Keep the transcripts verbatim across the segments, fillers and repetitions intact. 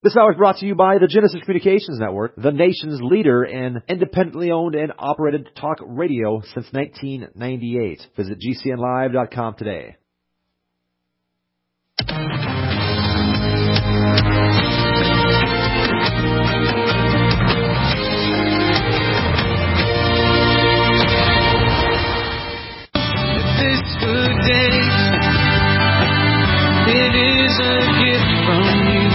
This hour is brought to you by the Genesis Communications Network, the nation's leader in independently owned and operated talk radio since nineteen ninety-eight. Visit G C N live dot com today. This good day, it is a gift from you.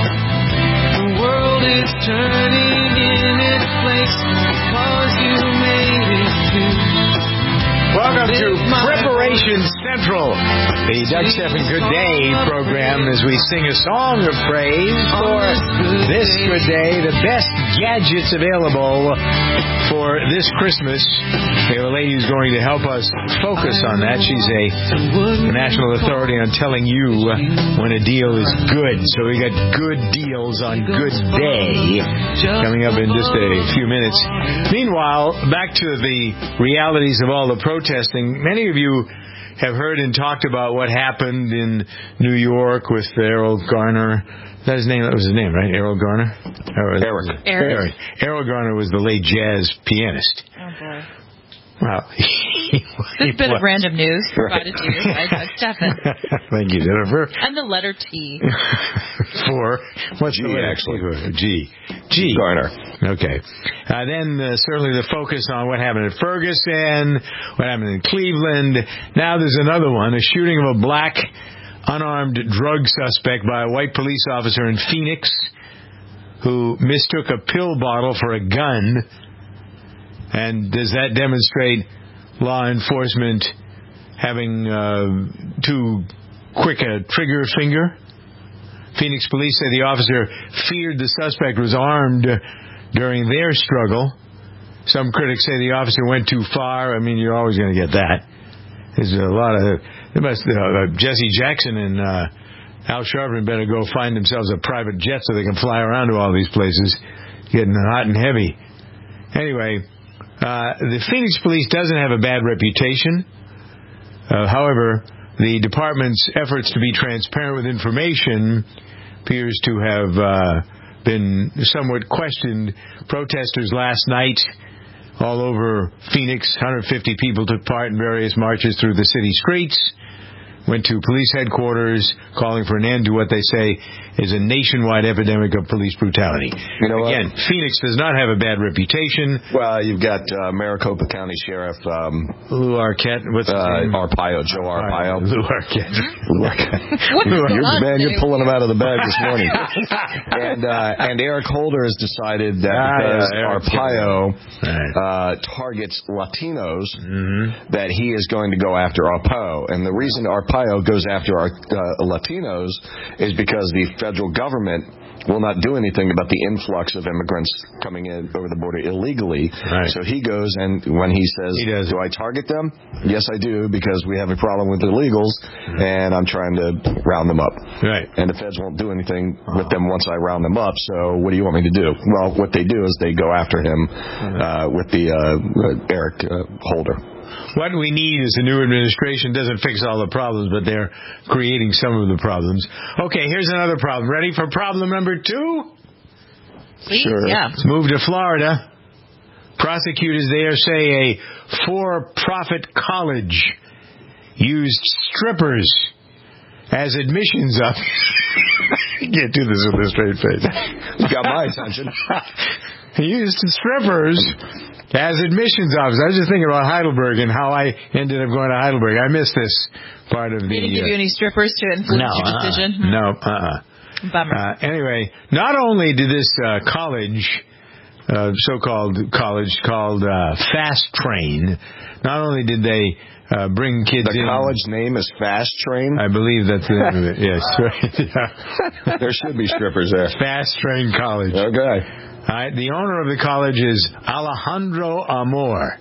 The world is turning in its place because you made it too. Welcome to Preparation Central, the Doug Stephan Good Day program, as we sing a song of praise for this good day, the best gadgets available for this Christmas. We have a lady who's going to help us focus on that. She's a national authority on telling you when a deal is good. So we got good deals on Good Day coming up in just a few minutes. Meanwhile, back to the realities of all the protesting. Many of you have heard and talked about what happened in New York with Errol Garner. That was his name. That was his name, right? Errol Garner. Eric. Eric. Eric. Errol Garner was the late jazz pianist. Oh boy. Wow. This bit of random news provided to you by Doug Stephan. Thank you, Jennifer. And the letter T. For what's G, the letter? actually. G. G. Garner. Okay. Uh, then uh, certainly the focus on what happened at Ferguson, what happened in Cleveland. Now there's another one, a shooting of a black unarmed drug suspect by a white police officer in Phoenix who mistook a pill bottle for a gun. And does that demonstrate law enforcement having uh, too quick a trigger finger? Phoenix police say the officer feared the suspect was armed during their struggle. Some critics say the officer went too far. I mean, you're always going to get that. There's a lot of... There must, uh, Jesse Jackson and uh, Al Sharpton better go find themselves a private jet so they can fly around to all these places, getting hot and heavy. Anyway... Uh, the Phoenix police doesn't have a bad reputation. Uh, however, the department's efforts to be transparent with information appears to have uh, been somewhat questioned. Protesters last night all over Phoenix, one hundred fifty people took part in various marches through the city streets, went to police headquarters calling for an end to what they say is a nationwide epidemic of police brutality. You know Again, what? Phoenix does not have a bad reputation. Well, you've got uh, Maricopa County Sheriff um, Lou Arquette. What's his uh, name? Arpaio, Joe Arpaio. Lou Arquette. What's you're, going on man, today? you're pulling him out of the bag this morning. and uh, and Eric Holder has decided that Ah, because yeah, Eric. Arpaio Right. uh, targets Latinos, Mm-hmm. that he is going to go after Arpaio. And the reason Arpaio goes after our uh, Latinos is because the federal government will not do anything about the influx of immigrants coming in over the border illegally. Right. So he goes, and when he says, He does. do I target them? Yes, I do, because we have a problem with illegals, and I'm trying to round them up. Right. And the feds won't do anything with them once I round them up, so what do you want me to do? Well, what they do is they go after him uh, with the uh, Eric uh, Holder. What we need is a new administration. Doesn't fix all the problems, but they're creating some of the problems. Okay, here's another problem. Ready for problem number two? Please, Sure. yeah. Let's move to Florida. Prosecutors there say a for-profit college used strippers as admissions up. You can't do this with a straight face. You got my attention. He used strippers as admissions officers. I was just thinking about Heidelberg and how I ended up going to Heidelberg. I missed this part of the... They didn't give uh, you any strippers to influence no, your uh-uh. decision? No, uh-uh. Bummer. Uh, anyway, not only did this uh, college, uh, so-called college called uh, Fast Train, not only did they uh, bring kids The in... college name is Fast Train? I believe that's the name of it, yes. Yeah. There should be strippers there. Fast Train College. Okay. All right, the owner of the college is Alejandro Amor.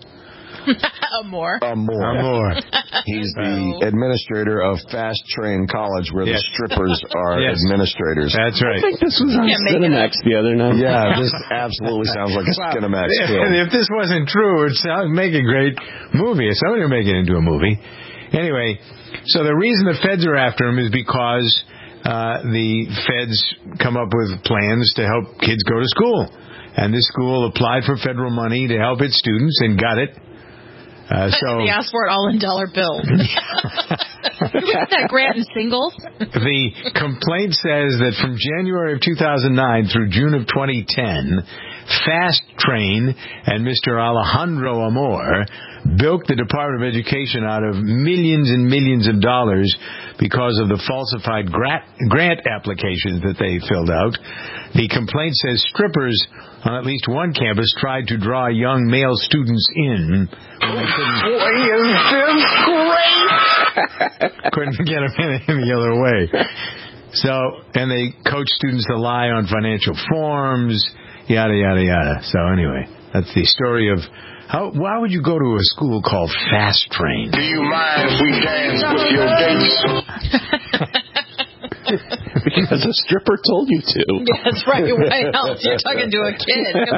Amor. Amor. Amor. He's the administrator of Fast Train College, where Yes. the strippers are Yes. administrators. That's right. This was on Can't make it Cinemax the other night. Yeah, this absolutely sounds like a Skinamax If, film. if this wasn't true, it would make a great movie. Somebody would make it into a movie. Anyway, so the reason the feds are after him is because uh, the feds come up with plans to help kids go to school. And this school applied for federal money to help its students and got it. Uh, so they asked for it all in dollar bills. Can we get that grant in singles? The complaint says that from January of two thousand nine through June of twenty ten, Fast Train and Mister Alejandro Amor bilked the Department of Education out of millions and millions of dollars because of the falsified grant, grant applications that they filled out. The complaint says strippers on at least one campus tried to draw young male students in. Boy, is this great! Couldn't get them in any other way. So, and they coach students to lie on financial forms, yada, yada, yada. So anyway, that's the story of how, why would you go to a school called Fast Train? Do you mind if we dance with your dates? Because a stripper told you to. Yeah, that's right. Why else? You're talking to a kid. Come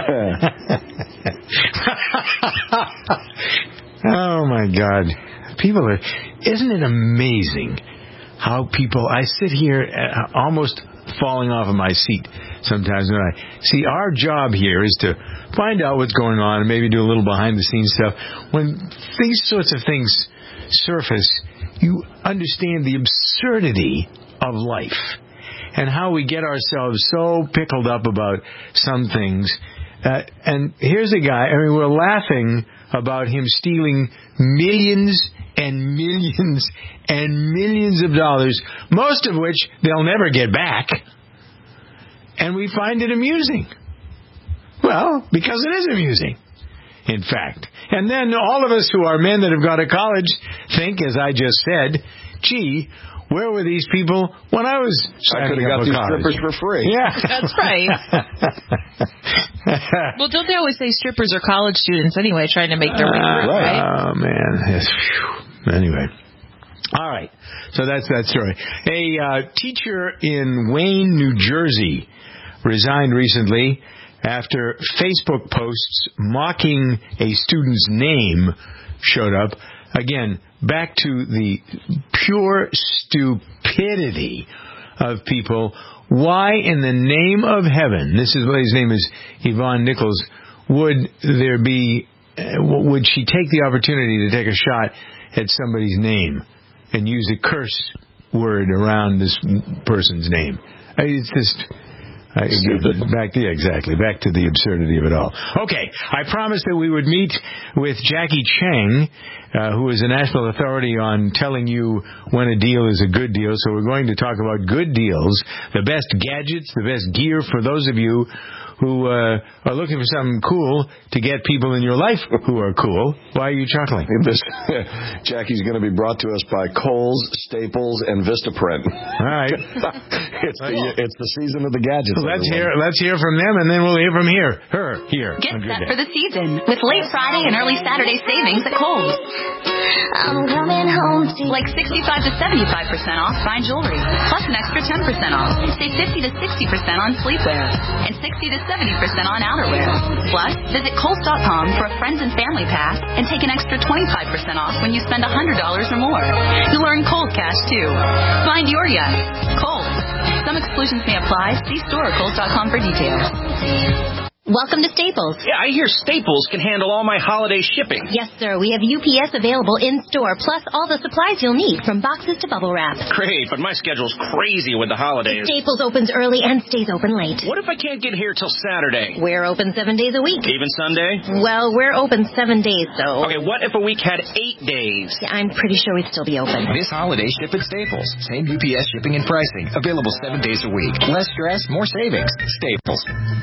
on. Oh, my God. People are... Isn't it amazing how people... I sit here uh, almost falling off of my seat sometimes when I... See, our job here is to find out what's going on and maybe do a little behind-the-scenes stuff. When these sorts of things surface, you understand the absurdity of life and how we get ourselves so pickled up about some things. Uh, and here's a guy, I mean, we're laughing about him stealing millions and millions and millions of dollars, most of which they'll never get back. And we find it amusing. Well, because it is amusing, in fact. And then all of us who are men that have gone to college think, as I just said, gee, where were these people when I was I could have got these college? strippers for free. Yeah. That's right. Well, don't they always say strippers are college students anyway, trying to make their way through, right? Oh, man. Yes. Anyway. All right. So that's that story. A uh, teacher in Wayne, New Jersey, resigned recently after Facebook posts mocking a student's name showed up. Again, back to the pure stupidity of people. Why in the name of heaven, this is what his name is, Yvonne Nichols, would there be, uh, would she take the opportunity to take a shot at somebody's name and use a curse word around this person's name? It's just... Uh, back to, yeah, exactly. Back to the absurdity of it all. Okay, I promised that we would meet with Jackie Chang, uh, who is a national authority on telling you when a deal is a good deal. So we're going to talk about good deals, the best gadgets, the best gear for those of you who uh, are looking for something cool to get people in your life who are cool. Why are you chuckling? This, Jackie's going to be brought to us by Kohl's, Staples, and Vistaprint. All right. it's, the, it's the season of the gadgets. Let's hear, let's hear from them, and then we'll hear from here. Her, here. Get set for the season with late Friday and early Saturday savings at Kohl's. I'm coming home to like sixty-five to seventy-five percent off fine jewelry, plus an extra ten percent off. Save fifty to sixty percent on sleepwear, and sixty to seventy percent on outerwear. Plus, visit Kohl's dot com for a friends and family pass and take an extra twenty-five percent off when you spend one hundred dollars or more. You'll earn Kohl's cash, too. Find your yes. Kohl's. Some exclusions may apply. See store at Kohl's dot com for details. Welcome to Staples. Yeah, I hear Staples can handle all my holiday shipping. Yes, sir. We have U P S available in-store, plus all the supplies you'll need, from boxes to bubble wrap. Great, but my schedule's crazy with the holidays. Staples opens early and stays open late. What if I can't get here till Saturday? We're open seven days a week. Even Sunday? Well, we're open seven days, though. Okay, what if a week had eight days? Yeah, I'm pretty sure we'd still be open. This holiday, ship at Staples. Same U P S shipping and pricing. Available seven days a week. Less stress, more savings. Staples.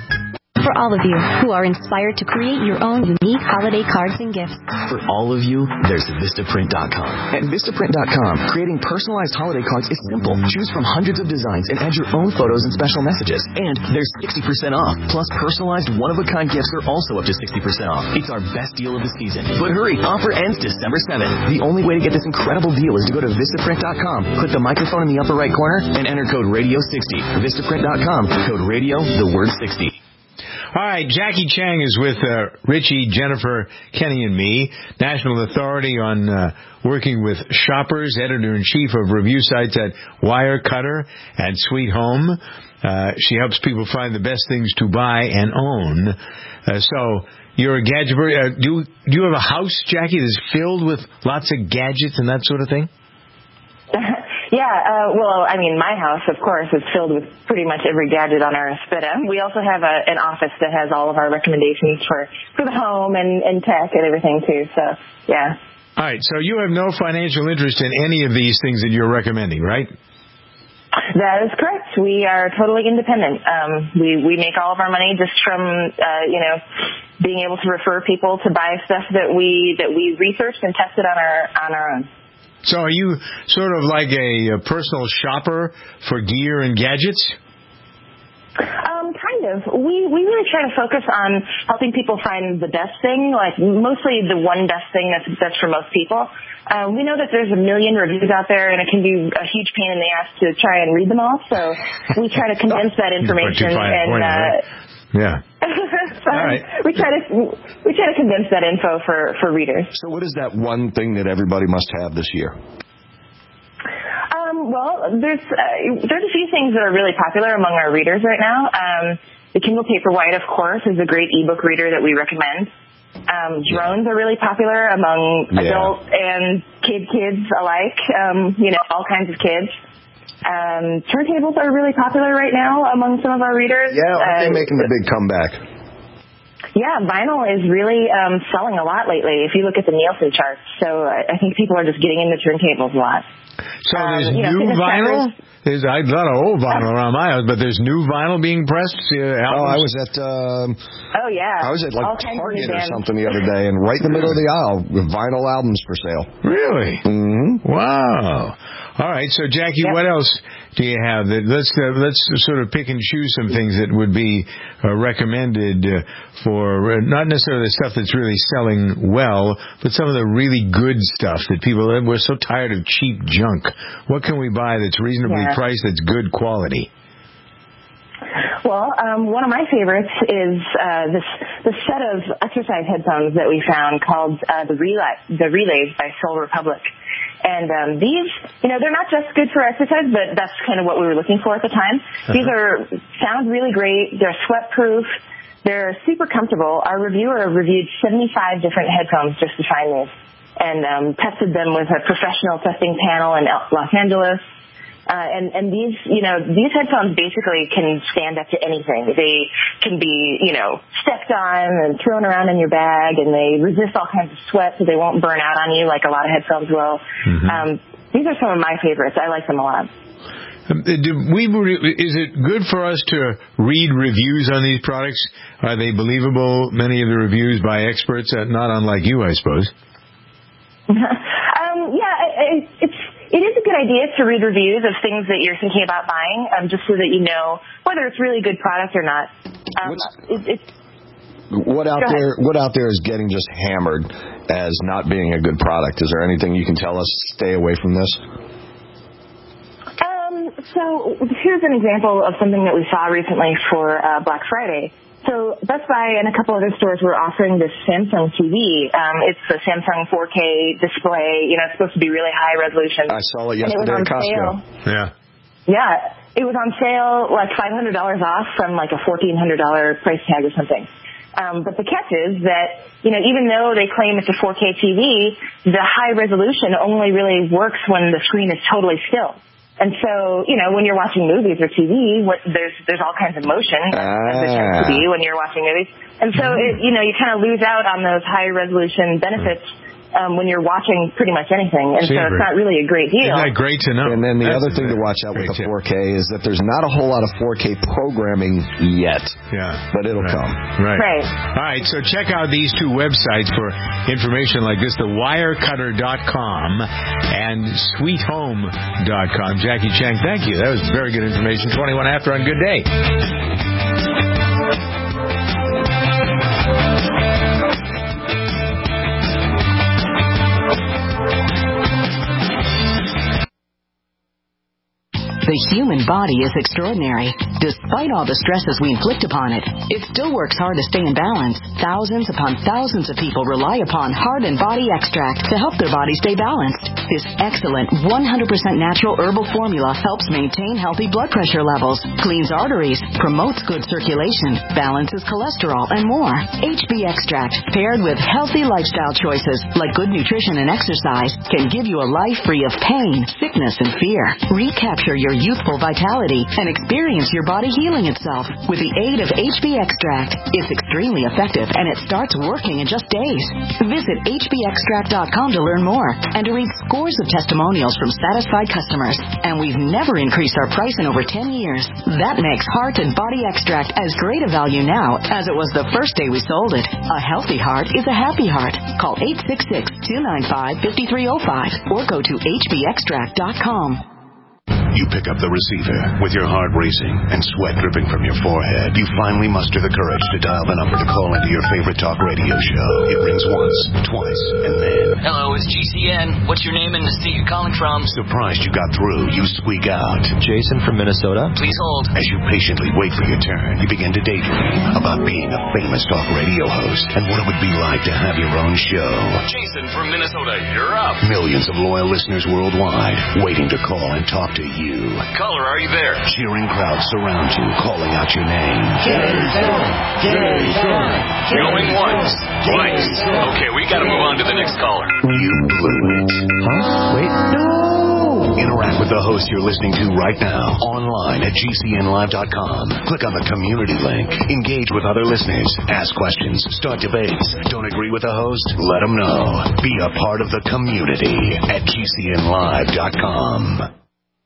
For all of you who are inspired to create your own unique holiday cards and gifts. For all of you, there's Vistaprint dot com. At Vistaprint dot com, creating personalized holiday cards is simple. Choose from hundreds of designs and add your own photos and special messages. And there's sixty percent off. Plus, personalized one-of-a-kind gifts are also up to sixty percent off. It's our best deal of the season. But hurry, offer ends December seventh. The only way to get this incredible deal is to go to Vistaprint dot com, click the microphone in the upper right corner, and enter code radio sixty. Vistaprint dot com, code radio, the word sixty. All right, Jackie Chang is with uh, Richie, Jennifer, Kenny, and me. National authority on uh, working with shoppers, editor-in-chief of review sites at Wirecutter and Sweet Home. Uh, she helps people find the best things to buy and own. Uh, so you're a gadget. Uh, do, do you have a house, Jackie, that's filled with lots of gadgets and that sort of thing? Yeah, uh, well, I mean, my house, of course, is filled with pretty much every gadget on earth. But um, we also have a, an office that has all of our recommendations for, for the home and, and tech and everything, too. So, yeah. All right, so you have no financial interest in any of these things that you're recommending, right? That is correct. We are totally independent. Um, we, we make all of our money just from, uh, you know, being able to refer people to buy stuff that we that we researched and tested on our on our own. So are you sort of like a, a personal shopper for gear and gadgets? Um, kind of. We we really try to focus on helping people find the best thing, like mostly the one best thing that's best for most people. Uh, we know that there's a million reviews out there, and it can be a huge pain in the ass to try and read them all. So we try to condense that information and. Point, uh, right? Yeah. All right. We try to we try to condense that info for, for readers. So what is that one thing that everybody must have this year? Um, well, there's uh, there's a few things that are really popular among our readers right now. Um, the Kindle Paperwhite, of course, is a great ebook reader that we recommend. Um, drones are really popular among yeah. adult and kid kids alike. Um, you know, all kinds of kids. Um, turntables are really popular right now among some of our readers. Yeah, aren't they uh, making the big comeback? Yeah, vinyl is really um, selling a lot lately if you look at the Nielsen charts. So I, I think people are just getting into turntables a lot. So there's um, you know, new vinyl? Trackers, There's a lot of old vinyl around my house, but there's new vinyl being pressed? Uh, oh, I was at... Um, oh, yeah. I was at, like, all Target or something the other day, and right in the middle of the aisle, with vinyl albums for sale. Really? Mm-hmm. Wow. All right, so Jackie, yep. What else do you have? That let's uh, let's sort of pick and choose some things that would be uh, recommended uh, for uh, not necessarily the stuff that's really selling well, but some of the really good stuff that people we're so tired of cheap junk. What can we buy that's reasonably yeah. priced that's good quality? Well, um, one of my favorites is uh, this this set of exercise headphones that we found called uh, the Relay the Relays by Soul Republic. And um, these, you know, they're not just good for exercise, but that's kind of what we were looking for at the time. Uh-huh. These are sound really great. They're sweat-proof. They're super comfortable. Our reviewer reviewed seventy-five different headphones just to find these, and um, tested them with a professional testing panel in Los Angeles. Uh, and, and these, you know, these headphones basically can stand up to anything. They can be, you know, stepped on and thrown around in your bag, and they resist all kinds of sweat, so they won't burn out on you like a lot of headphones will. Mm-hmm. Um, these are some of my favorites. I like them a lot. Do we, is it good for us to read reviews on these products? Are they believable, many of the reviews by experts, uh, not unlike you, I suppose? um, yeah, it, it's... It is a good idea to read reviews of things that you're thinking about buying, um, just so that you know whether it's really good product or not. Um, it, it's, what out there? What out there is getting just hammered as not being a good product? Is there anything you can tell us? Stay away from this. Um, so here's an example of something that we saw recently for uh, Black Friday. So Best Buy and a couple other stores were offering this Samsung T V. Um, it's a Samsung four K display. You know, it's supposed to be really high resolution. I saw it yesterday at Costco. Sale. Yeah. Yeah. It was on sale like five hundred dollars off from like a fourteen hundred dollars price tag or something. Um, but the catch is that, you know, even though they claim it's a four K T V, the high resolution only really works when the screen is totally still. And so, you know, when you're watching movies or T V, what, there's there's all kinds of motion, ah. as there tends to be when you're watching movies. And so, it, you know, you kind of lose out on those high resolution benefits um, when you're watching pretty much anything. And Super. So it's not really a great deal. Isn't that great to know? And then the That's other thing to watch out with the four K is that there's not a whole lot of four K programming yet. Yeah. But it'll right. come. Right. Right. All right, so check out these two websites for information like this, the wirecutter dot com and sweet home dot com. Jackie Chang, thank you. That was very good information. twenty-one after on Good Day. The human body is extraordinary. Despite all the stresses we inflict upon it, it still works hard to stay in balance. Thousands upon thousands of people rely upon Heart and Body Extract to help their body stay balanced. This excellent one hundred percent natural herbal formula helps maintain healthy blood pressure levels, cleans arteries, promotes good circulation, balances cholesterol, and more. H B Extract, paired with healthy lifestyle choices like good nutrition and exercise, can give you a life free of pain, sickness, and fear. Recapture your youthful vitality and experience your body healing itself with the aid of H B Extract. It's extremely effective and it starts working in just days. Visit H B extract dot com to learn more and to read scores of testimonials from satisfied customers. And we've never increased our price in over ten years. That makes Heart and Body Extract as great a value now as it was the first day we sold it. A healthy heart is a happy heart. Call eight six six, two nine five, five three zero five or go to H B extract dot com. You pick up the receiver with your heart racing and sweat dripping from your forehead. You finally muster the courage to dial the number to call into your favorite talk radio show. It rings once, twice, and then... Hello, it's G C N. What's your name and the state you're calling from? Surprised you got through, you squeak out. Jason from Minnesota. Please hold. As you patiently wait for your turn, you begin to daydream about being a famous talk radio host and what it would be like to have your own show. Jason from Minnesota, you're up. Millions of loyal listeners worldwide waiting to call and talk to you. Caller, are you there? Cheering crowds surround you, calling out your name. Jason! Jason! Going once, twice. Okay, we gotta move on to the next caller. You blew it. Huh? Wait. No! Interact with the host you're listening to right now, online at G C N live dot com. Click on the community link. Engage with other listeners. Ask questions. Start debates. Don't agree with the host? Let them know. Be a part of the community at G C N live dot com.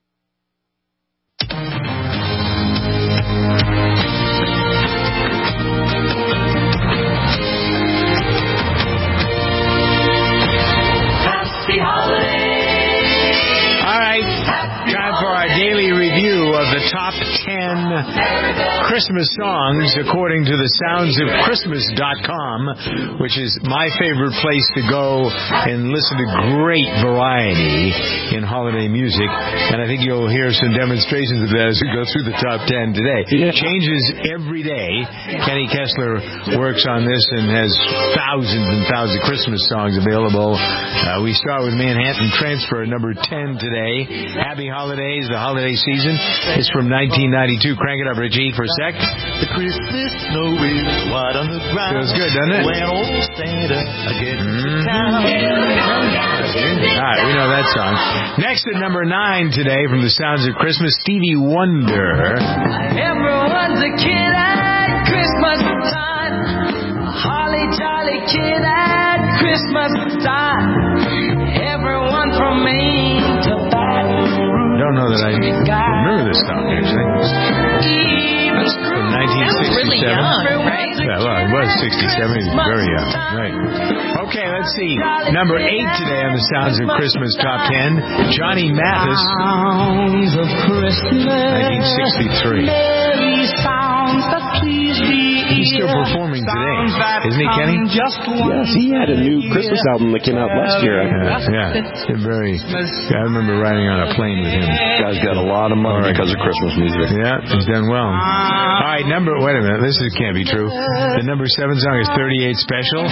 Happy holidays! All right, time for our daily review of the top ten Christmas songs according to the sounds of Christmas dot com, which is my favorite place to go and listen to great variety in holiday music. And I think you'll hear some demonstrations of that as we go through the top ten today. It changes every day. Kenny Kessler works on this and has thousands and thousands of Christmas songs available. Uh, we start with Manhattan Transfer, number ten today. Happy Holidays, the holiday season. It's from nineteen ninety-two. Crank it up, Richie, for a sec. The Christmas snow is white on the ground. Feels good, doesn't it? When old Santa gets Mm-hmm. to town. All right, we know that song. Next at number nine today, from the sounds of Christmas, Stevie Wonder. Everyone's a kid at Christmas time. A holly jolly kid at Christmas time. Everyone from Maine to Baton Rouge. Don't know that I remember this song, actually. From nineteen sixty-seven. Really young, right? Yeah, well, it was sixty-seven. He was very young. Right. Okay, let's see. Number eight today on the Sounds of Christmas Top Ten, Johnny Mathis. Sounds of Christmas. nineteen sixty-three. Merry sounds that please the He's still performing today, isn't he, Kenny? Yes, he had a new Christmas album that came out last year. Yeah, yeah. Very. I remember riding on a plane with him. Guy's got a lot of money because of Christmas music. Yeah, he's done well. All right, number. Wait a minute. This is, can't be true. The number seven song is thirty-eight Special.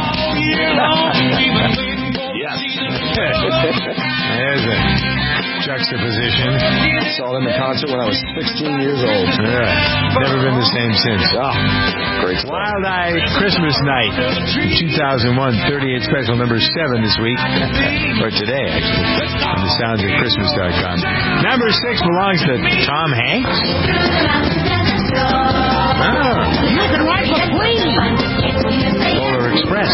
Yes. There's a juxtaposition. Saw them in concert when I was sixteen years old. Yeah. Never been the same since. Ah, great stuff. Wild Eye Christmas Night in two thousand one, thirty-eight Special, number seven this week. Or today, actually. On the sounds of Christmas dot com. Number six belongs to Tom Hanks. Oh. You can ride the plane. Polar Express.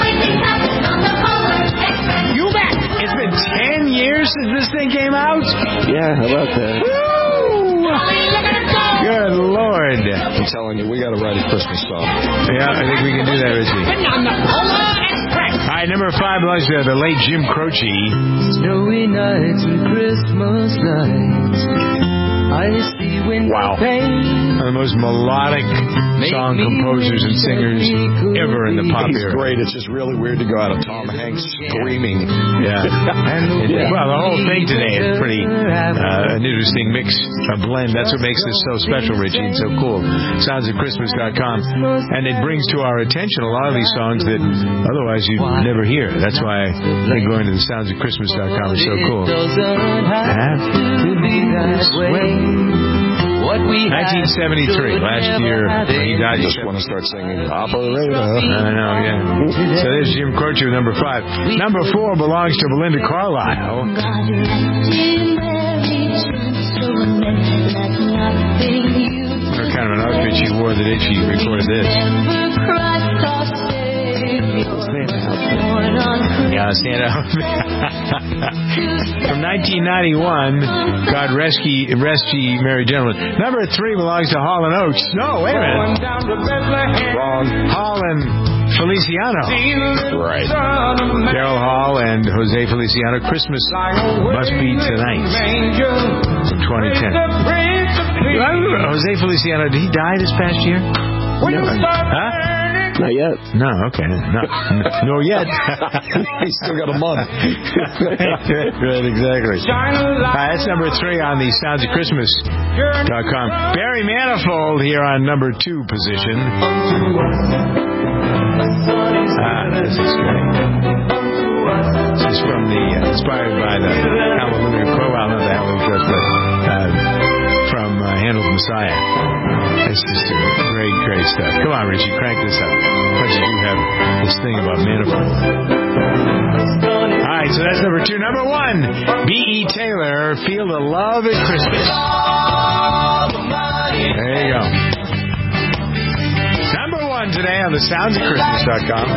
You bet. It's been ten years since this thing came out? Yeah, how about that? Woo! Good Lord. I'm telling you, we got to write a Christmas song. Yeah, I think we can do that, Richie. On the Polar Express. All right, number five belongs to the late Jim Croce. Snowy nights and Christmas lights. Wow. One of the most melodic song composers and singers ever in the pop He's era. great. It's just really weird to go out of Tom Hanks screaming. Yeah. yeah. Well, the whole thing today is pretty uh, an interesting mix, a blend. That's what makes this so special, Richie, and so cool. sounds of christmas dot com. And it brings to our attention a lot of these songs that otherwise you'd never hear. That's why I think going to the sounds of christmas dot com is so cool. nineteen seventy-three, last year he died. I just want to start singing Operator. I know, yeah. So there's Jim Croce with number five. Number four belongs to Belinda Carlisle. What kind of an outfit she wore the day she recorded this? Yeah, stand out. From nineteen ninety-one, God rescue, rescue Merry Gentlemen. Number three belongs to Hall and Oates. No, wait a minute. Wrong. Hall and Feliciano. Right. Daryl Hall and Jose Feliciano. Christmas Must Be Tonight. From twenty ten. Jose Feliciano, did he die this past year? No. Huh? Not yet. No, okay. No, no yet. He's still got a month. Right, exactly. Uh, that's number three on the sounds of christmas dot com. Barry Manifold here on number two position. Ah, this is great. This is from the, uh, inspired by the Hallelujah Crow, well, not the Hallelujah Crow, but uh, from uh, Handel's Messiah. This is great, great stuff. Come on, Richie, crank this up. How much did you have this thing about Manifold? All right, so that's number two. Number one, B E. Taylor, Feel the Love at Christmas. There you go. Number one today on the sounds of christmas dot com.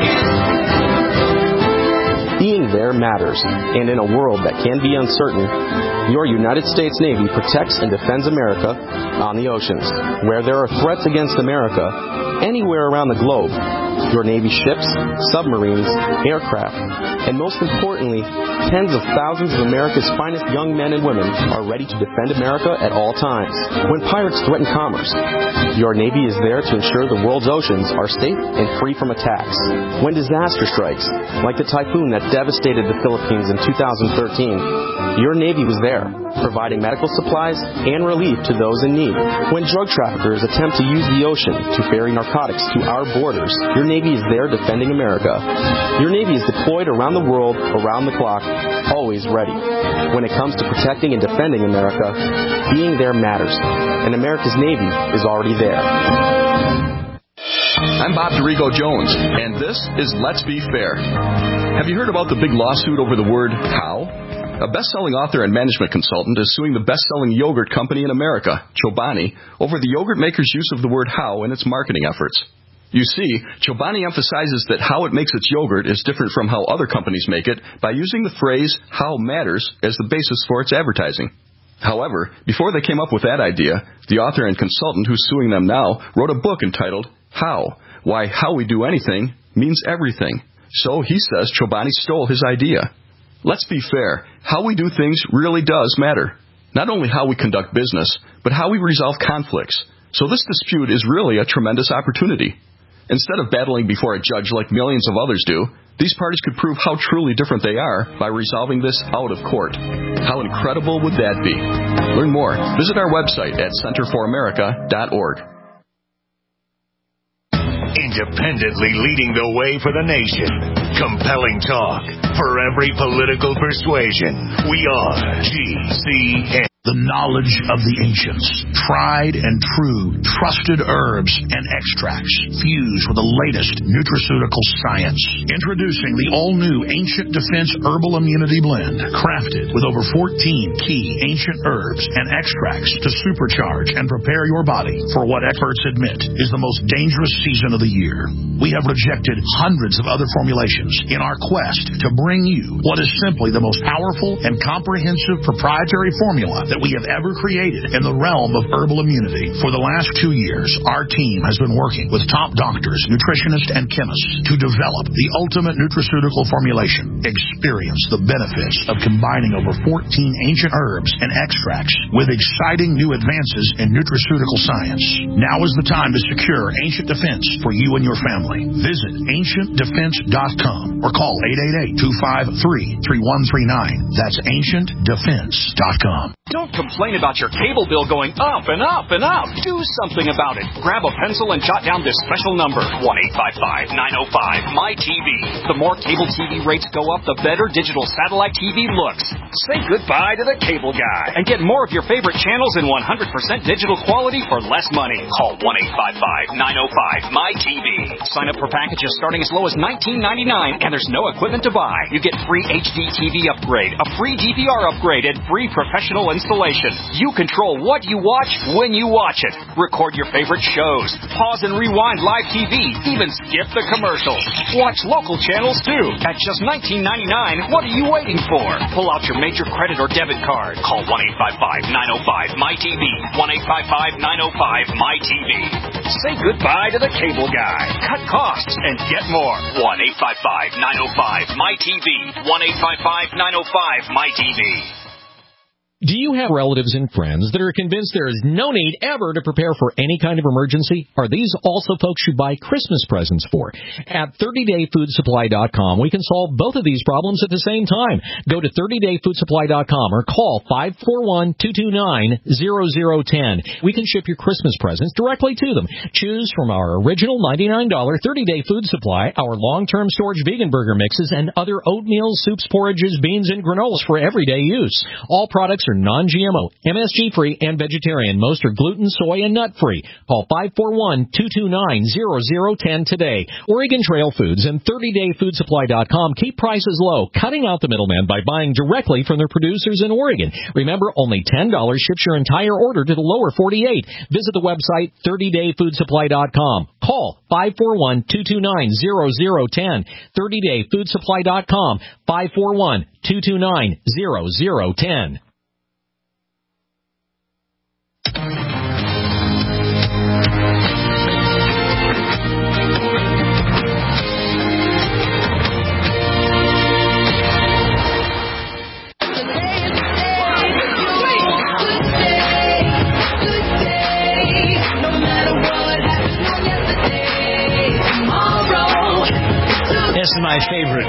Being there matters, and in a world that can be uncertain, your United States Navy protects and defends America on the oceans. Where there are threats against America, anywhere around the globe, your Navy ships, submarines, aircraft, and most importantly, tens of thousands of America's finest young men and women are ready to defend America at all times. When pirates threaten commerce, your Navy is there to ensure the world's oceans are safe and free from attacks. When disaster strikes, like the typhoon that devastated the Philippines in two thousand thirteen, your Navy was there, providing medical supplies and relief to those in need. When drug traffickers attempt to use the ocean to ferry narcotics to our borders, your Navy is there defending America. Your Navy is deployed around the world, around the clock, always ready. When it comes to protecting and defending America, being there matters, and America's Navy is already there. I'm Bob Dorigo Jones, and this is Let's Be Fair. Have you heard about the big lawsuit over the word how? A best-selling author and management consultant is suing the best-selling yogurt company in America, Chobani, over the yogurt maker's use of the word how in its marketing efforts. You see, Chobani emphasizes that how it makes its yogurt is different from how other companies make it by using the phrase how matters as the basis for its advertising. However, before they came up with that idea, the author and consultant who's suing them now wrote a book entitled How? Why How We Do Anything Means Everything. So he says Chobani stole his idea. Let's be fair. How we do things really does matter. Not only how we conduct business, but how we resolve conflicts. So this dispute is really a tremendous opportunity. Instead of battling before a judge like millions of others do, these parties could prove how truly different they are by resolving this out of court. How incredible would that be? Learn more. Visit our website at center for america dot org. Independently leading the way for the nation. Compelling talk for every political persuasion. We are G C N. The knowledge of the ancients, tried and true, trusted herbs and extracts, fused with the latest nutraceutical science. Introducing the all-new Ancient Defense Herbal Immunity Blend, crafted with over fourteen key ancient herbs and extracts to supercharge and prepare your body for what experts admit is the most dangerous season of the year. We have rejected hundreds of other formulations in our quest to bring you what is simply the most powerful and comprehensive proprietary formula that we have ever created in the realm of herbal immunity. For the last two years, our team has been working with top doctors, nutritionists, and chemists to develop the ultimate nutraceutical formulation. Experience the benefits of combining over fourteen ancient herbs and extracts with exciting new advances in nutraceutical science. Now is the time to secure Ancient Defense for you and your family. Visit ancient defense dot com or call eight eight eight, two five three, three one three nine. That's ancient defense dot com. Don't complain about your cable bill going up and up and up. Do something about it. Grab a pencil and jot down this special number, one eight five five, nine oh five, M Y T V. The more cable T V rates go up, the better digital satellite T V looks. Say goodbye to the cable guy and get more of your favorite channels in one hundred percent digital quality for less money. Call one eight five five, nine oh five, M Y T V. Sign up for packages starting as low as nineteen ninety-nine, and there's no equipment to buy. You get free H D T V upgrade, a free D V R upgrade, and free professional installation. You control what you watch when you watch it. Record your favorite shows. Pause and rewind live T V. Even skip the commercials. Watch local channels too. At just nineteen ninety-nine, what are you waiting for? Pull out your major credit or debit card. Call one eight five five, nine oh five, M Y T V. one eight five five, nine oh five, M Y T V. Say goodbye to the cable guy. Cut costs and get more. one eight five five, nine oh five, M Y T V. one eight five five, nine oh five, M Y T V. Do you have relatives and friends that are convinced there is no need ever to prepare for any kind of emergency? Are these also folks you buy Christmas presents for? At thirty day food supply dot com, we can solve both of these problems at the same time. Go to thirty day food supply dot com or call five four one, two two nine, zero zero one zero. We can ship your Christmas presents directly to them. Choose from our original ninety-nine dollars thirty day food supply, our long-term storage vegan burger mixes, and other oatmeal, soups, porridges, beans, and granolas for everyday use. All products are non-G M O, M S G-free, and vegetarian. Most are gluten, soy, and nut-free. Call five four one, two two nine, zero zero one zero today. Oregon Trail Foods and thirty day food supply dot com keep prices low, cutting out the middleman by buying directly from their producers in Oregon. Remember, only ten dollars ships your entire order to the lower forty-eight. Visit the website thirty day food supply dot com. Call five four one, two two nine, zero zero one zero. thirty day food supply dot com. five four one, two two nine, zero zero one zero. This is my favorite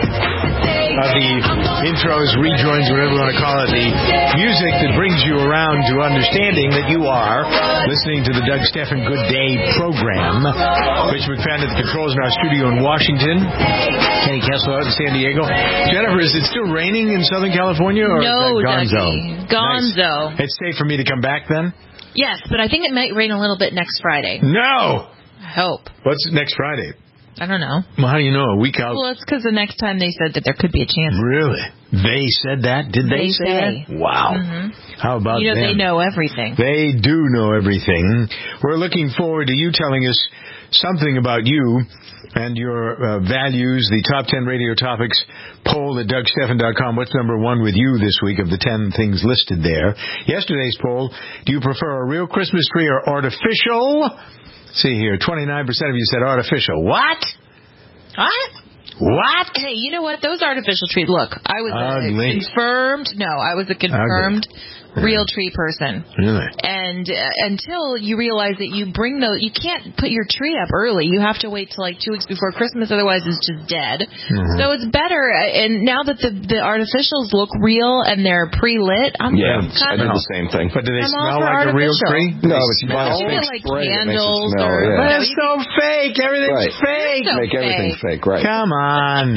of the intros, rejoins, whatever you want to call it, the music that brings you around to understanding that you are listening to the Doug Stephan Good Day program. Rich McFadden at the controls in our studio in Washington. Kenny Kessler out in San Diego. Jennifer, is it still raining in Southern California? Or no, is that gonzo? Dougie. Gonzo. Nice. It's safe for me to come back then? Yes, but I think it might rain a little bit next Friday. No! I hope. What's next Friday? I don't know. Well, how do you know? A week out? Well, it's because the next time they said that there could be a chance. Really? They said that? Did they, they say, say that? Wow. Mm-hmm. How about You know, them? they know everything. They do know everything. We're looking forward to you telling us something about you and your uh, values. The top ten radio topics poll at Doug Stephan dot com. What's number one with you this week of the ten things listed there? Yesterday's poll, do you prefer a real Christmas tree or artificial? See here, twenty-nine percent of you said artificial. What? What? What? Hey, you know what? Those artificial trees, look, I was Ugly. a confirmed, no, I was a confirmed real tree person. Really? And uh, until you realize that you bring those, you can't put your tree up early. You have to wait till like two weeks before Christmas, otherwise it's just dead. Mm-hmm. So it's better. And now that the the artificials look real and they're pre-lit, I'm yeah, kind I did of, the same thing. But do they I'm smell like a real tree? No, but you buy a you fake like spray that makes it candles smell. or Yeah. But it's so fake. Everything's right. fake. So Make everything fake. fake, right? Come on.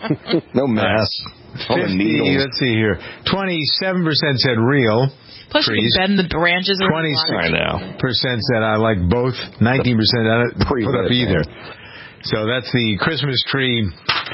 No mess. All the fifty, needles. let's see here. twenty-seven percent said real. Plus trees. you can bend the branches around. twenty I know. percent said I like both. nineteen percent I don't put up either. So that's the Christmas tree.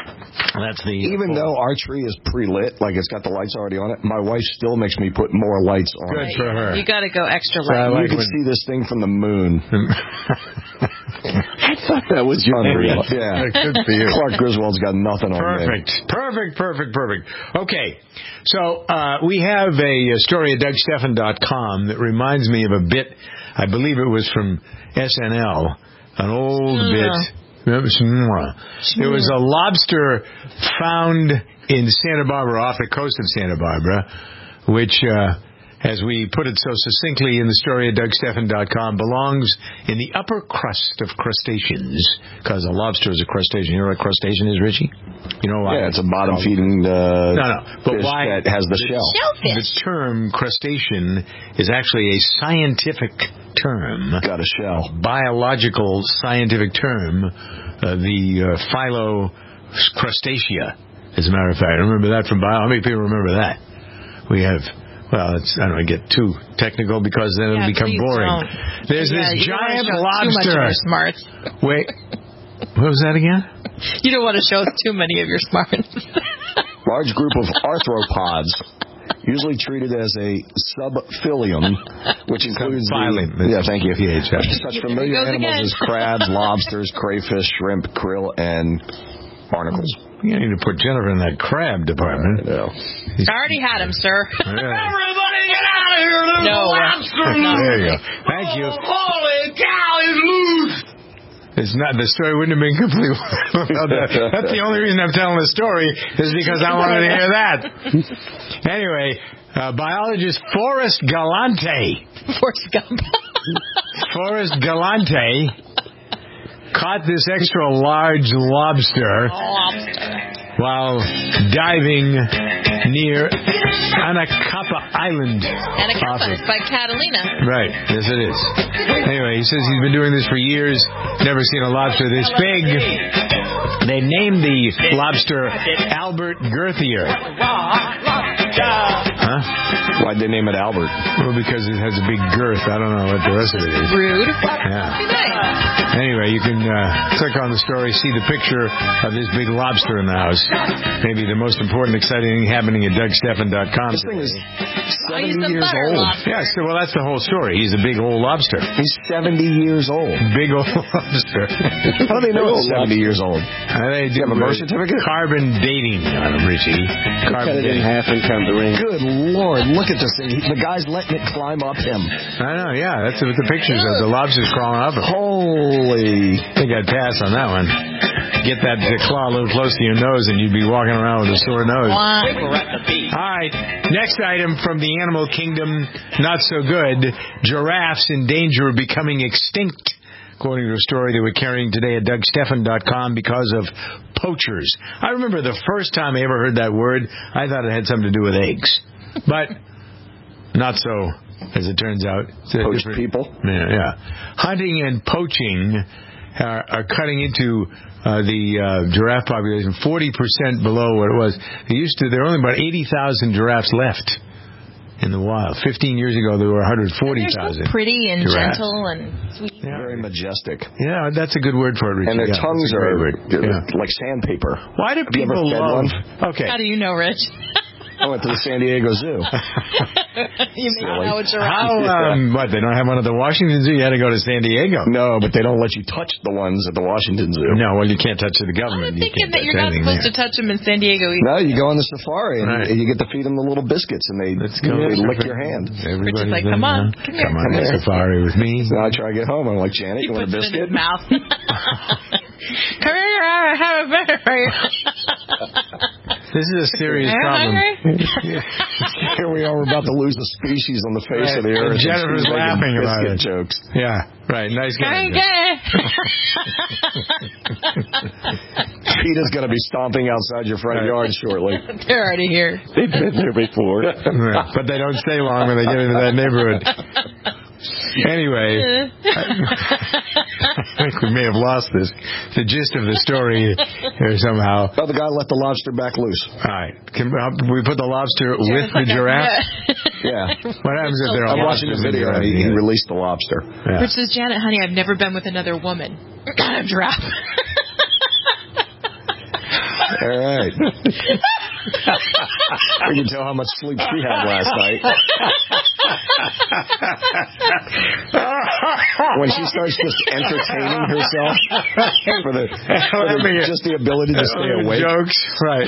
That's the Even though our tree is pre-lit, like it's got the lights already on it, my wife still makes me put more lights on Good it. for her. You got to go extra So I light. like you can when- see this thing from the moon. I thought that was your Unreal. name. Yeah. Good for you. Clark Griswold's got nothing on me. Perfect. Perfect, perfect, perfect. Okay. So uh, we have a, a story at Doug Stephan dot com that reminds me of a bit, I believe it was from S N L, an old Mm. bit. It was, it was a lobster found in Santa Barbara, off the coast of Santa Barbara, which, uh, as we put it so succinctly in the story at Doug Stephan dot com, belongs in the upper crust of crustaceans, because a lobster is a crustacean. You know what a crustacean is, Richie? You know why? Yeah, it's a bottom-feeding uh, no, no. But fish why that has the, the shell. The term crustacean is actually a scientific term. Got a shell. Biological scientific term. Uh, the uh, philo crustacea, as a matter of fact. I remember that from bio. How many people remember that? We have... Well, it's, I don't want to get too technical because then Yeah, it'll become please boring. don't. There's Yeah, this you don't giant wanna show lobster. Too much of your smarts. Wait, what was that again? You don't want to show too many of your smarts. Large group of arthropods, usually treated as a subphylum, which includes Phylum. the, yeah, thank you. P H F. Such familiar Goes animals again. as crabs, lobsters, crayfish, shrimp, krill, and barnacles. You need to put Jennifer in that crab department. I know. I already had him, sir. Yeah. Everybody get out of here! There's No. a lobster There loose! you go. Thank you. Oh, holy cow, he's loose! It's not, the story wouldn't have been complete without that. That's the only reason I'm telling the story, is because I wanted to hear that. Anyway, uh, biologist Forrest Galante. Forrest Gump. Forrest Galante caught this extra large lobster while diving near Anacapa Island. Anacapa, it's by Catalina. Right, yes it is. Anyway, he says he's been doing this for years, never seen a lobster this big. They named the lobster Albert Girthier. Huh? Why'd they name it Albert? Well, because it has a big girth. I don't know what the rest of it is. Rude. Yeah. Anyway, you can uh, click on the story, see the picture of this big lobster in the house. Maybe the most important, exciting thing happening at Doug Stephan dot com. This thing is Oh, he's seventy the years butter old. lobster. Yeah, so, well, that's the whole story. He's a big old lobster. He's seventy years old. Big old lobster. How do they know it's seventy years old? Uh, they do You have a birth certificate? Carbon dating on him, Richie. Carbon Cut it in dating. half and count the ring. Good Lord, look at this thing. He, the guy's letting it climb up him. I know, yeah. That's what the pictures of. The lobster's crawling up him. Holy. I think I'd pass on that one. Get that claw a little close to your nose and you'd be walking around with a sore nose. All right. Next item from the animal kingdom, not so good. Giraffes in danger of becoming extinct, according to a story that we're carrying today at Doug Stephan dot com, because of poachers. I remember the first time I ever heard that word, I thought it had something to do with eggs. But not so, as it turns out. It's a Poached different- people? Yeah, yeah. Hunting and poaching are, are cutting into uh, the uh, giraffe population forty percent below what it was. They used to. There were only about eighty thousand giraffes left in the wild. Fifteen years ago, there were one hundred forty thousand. They're so pretty and giraffes. gentle and sweet. Yeah. Very majestic. Yeah, that's a good word for it, Richie. And their Yeah, tongues that's a are great word. Yeah. like sandpaper. Why do Have you ever people fed love? one? Okay. How do you know, Rich? I went to the San Diego Zoo. You may not know what you're How, um, what, they don't have one at the Washington Zoo? You had to go to San Diego. No, but they don't let you touch the ones at the Washington Zoo. No, well, you can't touch the government. I'm You thinking can't that you're touch not anything supposed there. to touch them in San Diego either. No, you go on the safari and Right. you get to feed them the little biscuits and they, Let's go. they lick your hand. Everybody's like, done come on, that. come here. Come on Come to here. safari with me. So now I try to get home. I'm like, Janet, you He want a puts it in biscuit? his mouth. Come here, I have a better for you. This is a serious Am I problem. hungry? Here we are, we're about to lose a species on the face Right. of the earth. And Jennifer's she's making laughing about biscuit it. jokes. Yeah, right. Nice Come guy. and get it. PETA's going to be stomping outside your front yard shortly. They're already here. They've been there before. Right. But they don't stay long when they get into that neighborhood. Anyway, I think we may have lost this. The gist of the story here somehow. Oh, the guy let the lobster back loose. All right. Can uh, we put the lobster with the giraffe? Yeah. What happens if there are I'm watching the lobsters in video. giraffe? He, he released the lobster. Yeah. Rich says, Janet, honey, I've never been with another woman. I'm giraffe. All right. I can tell how much sleep she had last night. when she starts just entertaining herself for the, for the just the ability to stay awake. Jokes, right?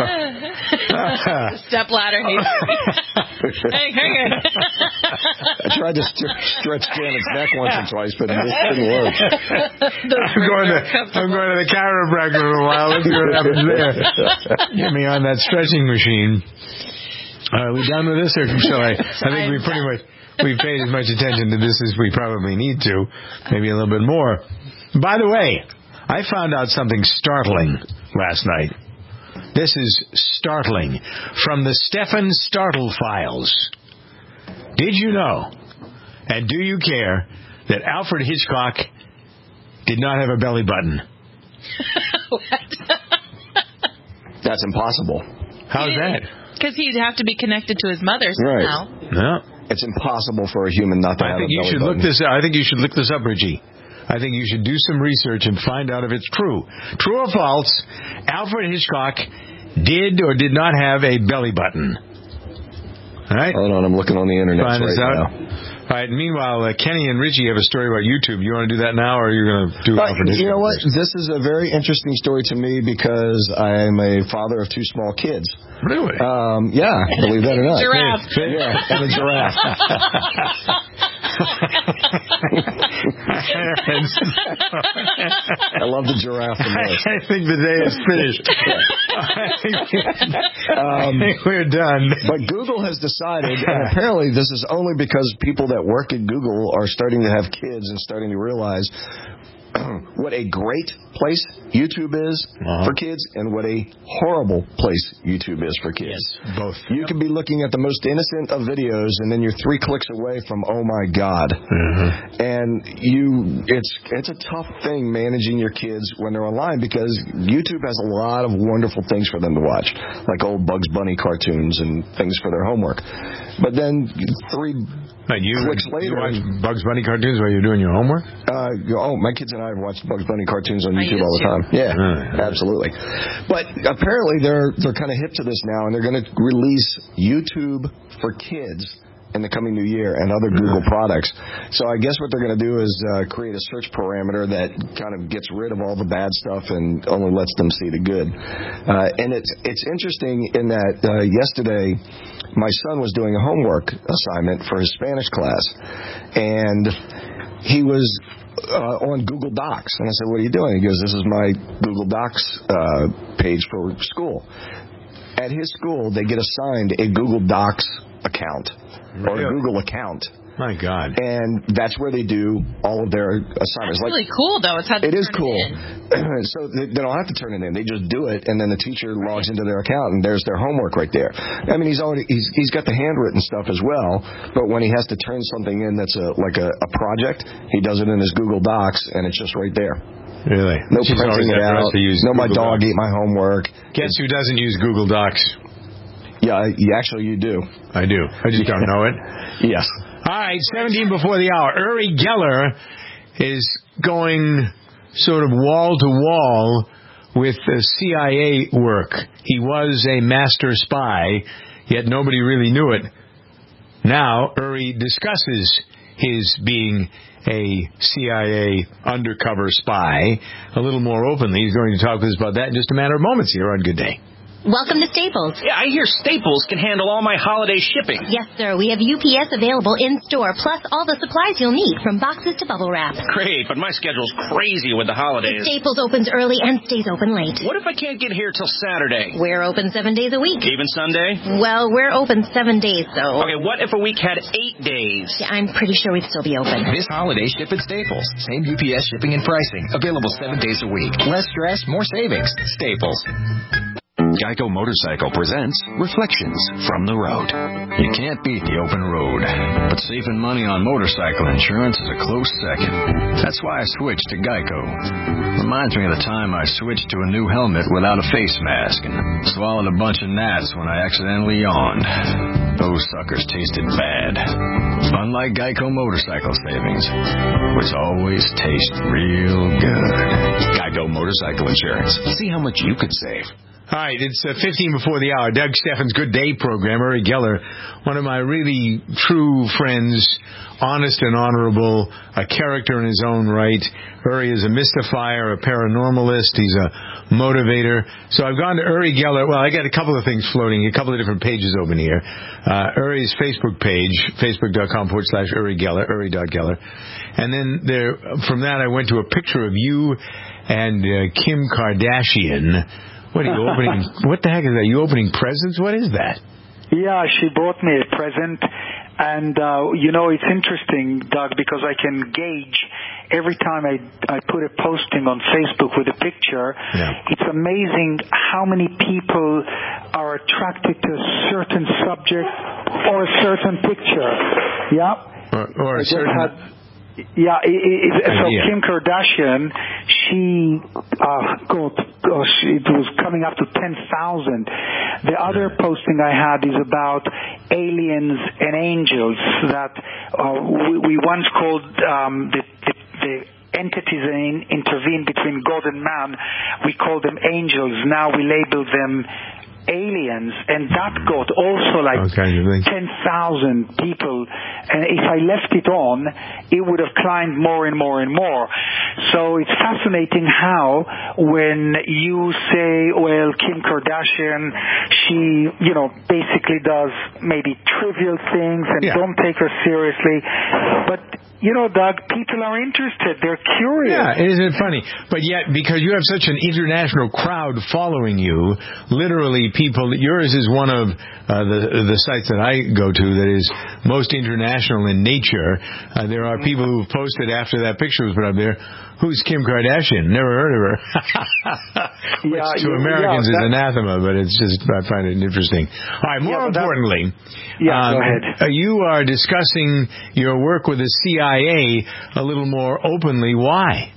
Step ladder. Hey, hang on. I tried to st- stretch Janet's neck once or twice, but it just didn't work. I'm going to I'm going to the chiropractor for a while. Let's see what happens there. Get me on that stretching machine. Are we done with this, or shall I? I think we pretty much we've paid as much attention to this as we probably need to, maybe a little bit more. By the way, I found out something startling last night. This is startling from the Stefan Startle files. Did you know, and do you care, that Alfred Hitchcock did not have a belly button? What? That's impossible. How's that? Because he'd have to be connected to his mother somehow. Right. No. It's impossible for a human not to I have think a you belly should button. look this up. I think you should look this up, Richie. I think you should do some research and find out if it's true. True or false, Alfred Hitchcock did or did not have a belly button. All right? Hold on, I'm looking on the internet Find right this out. now. All right. Meanwhile, uh, Kenny and Richie have a story about YouTube. You want to do that now, or are you going to do Uh, Alfred Hitchcock? you know what? first? This is a very interesting story to me because I am a father of two small kids. Really? Um, yeah, believe that or not. Giraffe. Yeah, and a giraffe. I love the giraffe the most. I think the day is finished. um, I think we're done. But Google has decided, and apparently this is only because people that work at Google are starting to have kids and starting to realize what a great place YouTube is uh-huh. for kids and what a horrible place YouTube is for kids. Yes, both. You yep. can be looking at the most innocent of videos and then you're three clicks away from, oh my God. Mm-hmm. And you, it's it's a tough thing managing your kids when they're online because YouTube has a lot of wonderful things for them to watch, like old Bugs Bunny cartoons and things for their homework. But then three But you, clicks later, you watch Bugs Bunny cartoons while you're doing your homework? Uh, oh, my kids and I have watched Bugs Bunny cartoons on I YouTube all the time. To. Yeah, uh, absolutely. But apparently they're they're kind of hip to this now, and they're going to release YouTube for kids in the coming new year and other Google products. So I guess what they're going to do is uh, create a search parameter that kind of gets rid of all the bad stuff and only lets them see the good. Uh, and it's it's interesting in that uh, yesterday my son was doing a homework assignment for his Spanish class, and he was uh, on Google Docs. And I said, what are you doing? He goes, this is my Google Docs uh, page for school. At his school, they get assigned a Google Docs account. Or a Google account. My God. And that's where they do all of their assignments. That's like, really cool, though. It's how it is cool. So they, they don't have to turn it in. They just do it, and then the teacher logs into their account, and there's their homework right there. I mean, he's already he's he's got the handwritten stuff as well, but when he has to turn something in that's a like a, a project, he does it in his Google Docs, and it's just right there. Really? No She's printing it out. No, my dog ate my homework. Guess who doesn't use Google Docs? Yeah, you, actually you do. I do. I just don't know it. Yes. All right, seventeen before the hour. Uri Geller is going sort of wall to wall with the C I A work. He was a master spy, yet nobody really knew it. Now, Uri discusses his being a C I A undercover spy a little more openly. He's going to talk with us about that in just a matter of moments here on Good Day. Welcome to Staples. Yeah, I hear Staples can handle all my holiday shipping. Yes, sir. We have U P S available in-store, plus all the supplies you'll need, from boxes to bubble wrap. Great, but my schedule's crazy with the holidays. Staples opens early and stays open late. What if I can't get here till Saturday? We're open seven days a week. Even Sunday? Well, we're open seven days, though. Okay, what if a week had eight days? Yeah, I'm pretty sure we'd still be open. This holiday, ship at Staples. Same U P S shipping and pricing. Available seven days a week. Less stress, more savings. Staples. Geico Motorcycle presents Reflections from the Road. You can't beat the open road, but saving money on motorcycle insurance is a close second. That's why I switched to Geico. Reminds me of the time I switched to a new helmet without a face mask and swallowed a bunch of gnats when I accidentally yawned. Those suckers tasted bad. Unlike Geico Motorcycle savings, which always taste real good. Geico Motorcycle Insurance. See how much you could save. All right, it's uh, fifteen before the hour. Doug Steffens' Good Day program. Uri Geller, one of my really true friends, honest and honorable, a character in his own right. Uri is a mystifier, a paranormalist. He's a motivator. So I've gone to Uri Geller. Well, I got a couple of things floating, a couple of different pages open here. Uh, Uri's Facebook page, facebook.com forward slash Uri Geller, Uri.Geller. And then there, from that, I went to a picture of you and uh, Kim Kardashian. What are you opening? What the heck is that? You opening presents? What is that? Yeah, she bought me a present. And, uh, you know, it's interesting, Doug, because I can gauge every time I, I put a posting on Facebook with a picture, yeah. It's amazing how many people are attracted to a certain subject or a certain picture. Yeah? Or, or a certain... Had, Yeah, it, it, so yeah. Kim Kardashian, she, uh, God, gosh, it was coming up to ten thousand. The other posting I had is about aliens and angels that uh, we, we once called um, the, the, the entities that intervene between God and man. We call them angels. Now we label them aliens, and that got also like ten thousand people, and if I left it on, it would have climbed more and more and more. So it's fascinating how when you say, well, Kim Kardashian, she, you know, basically does maybe trivial things and yeah. don't take her seriously, but you know, Doug, people are interested. They're curious. Yeah, isn't it funny? But yet, because you have such an international crowd following you, literally people, yours is one of uh, the the sites that I go to that is most international in nature. Uh, there are people who've posted after that picture was put up there, who's Kim Kardashian? Never heard of her. Which yeah, to Americans yeah, is anathema, but it's just, I find it interesting. All right, more yeah, importantly, yeah, um, go ahead. Uh, you are discussing your work with the C I A a little more openly. Why?